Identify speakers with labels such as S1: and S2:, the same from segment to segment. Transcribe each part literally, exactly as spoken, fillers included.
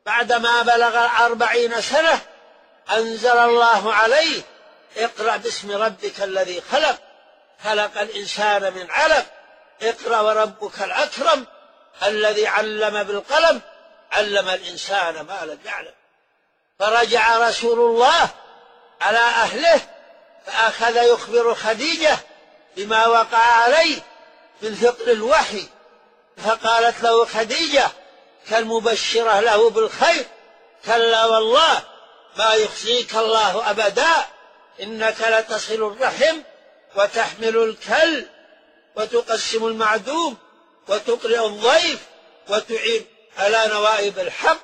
S1: بعدما بلغ أربعين سنة أنزل الله عليه: اقرأ باسم ربك الذي خلق، خلق الإنسان من علق، اقرأ وربك الأكرم الذي علم بالقلم، علم الإنسان ما لم يعلم. فرجع رسول الله على أهله فأخذ يخبر خديجة بما وقع عليه من ثقل الوحي، فقالت له خديجة كالمبشرة له بالخير: كلا والله ما يخزيك الله أبدا، إنك لتصل الرحم وتحمل الكل وتقسم المعدوم وتقرئ الضيف وتعين على نوائب الحق.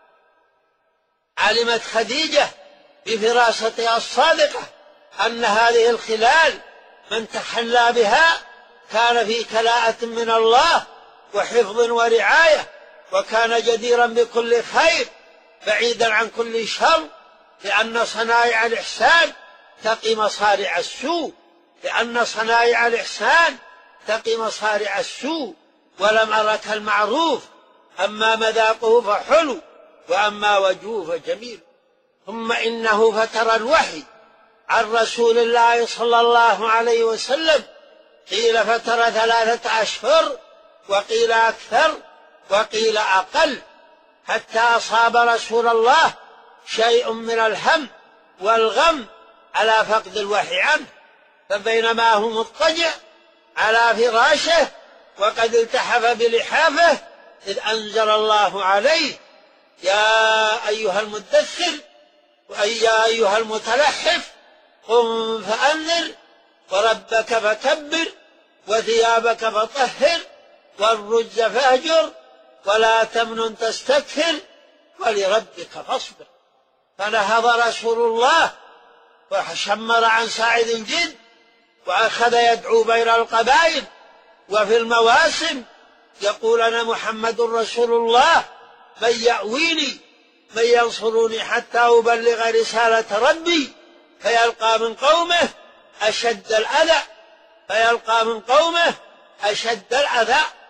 S1: علمت خديجة بفراستها الصادقة أن هذه الخلال من تحلى بها كان في كلاءة من الله وحفظ ورعاية، وكان جديرا بكل خير بعيدا عن كل شر، لأن صنائع الإحسان تقي مصارع السوء، لأن صنائع الإحسان تقي مصارع السوء. ولم أرك المعروف، أما مذاقه فحلو، وأما وجهه فجميل. ثم إنه فتر الوحي عن رسول الله صلى الله عليه وسلم، قيل فتر ثلاثة أشهر، وقيل أكثر، وقيل أقل، حتى أصاب رسول الله شيء من الهم والغم على فقد الوحي عنه. فبينما هو مضطجع على فراشه وقد التحف بلحافه إذ أنزل الله عليه: يا أيها المدثر ويا أيها المتلحف قم فأنذر وربك فكبر وثيابك فطهر والرجز فاهجر ولا تمنن تستكثر ولربك فاصبر. فنهض رسول الله وشمر عن ساعد الجد وأخذ يدعو بين القبائل وفي المواسم يقول: أنا محمد رسول الله، من يأويني، من ينصرني حتى أبلغ رسالة ربي. فيلقى من قومه أشد الأذى، فيلقى من قومه أشد الأذى.